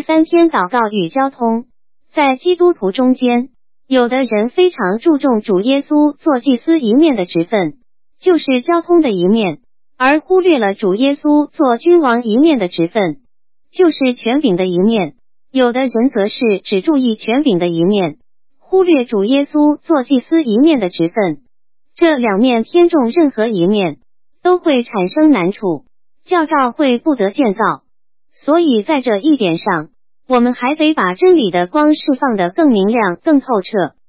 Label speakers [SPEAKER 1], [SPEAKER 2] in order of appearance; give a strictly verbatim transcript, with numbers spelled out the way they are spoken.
[SPEAKER 1] 三天祷告与交通。在基督徒中间，有的人非常注重主耶稣做祭司一面的职分，就是交通的一面，而忽略了主耶稣做君王一面的职分，就是权柄的一面。有的人则是只注意权柄的一面，忽略主耶稣做祭司一面的职分。这两面偏重任何一面，都会产生难处，教召会不得建造。所以在这一点上，我们还得把真理的光释放得更明亮、更透彻。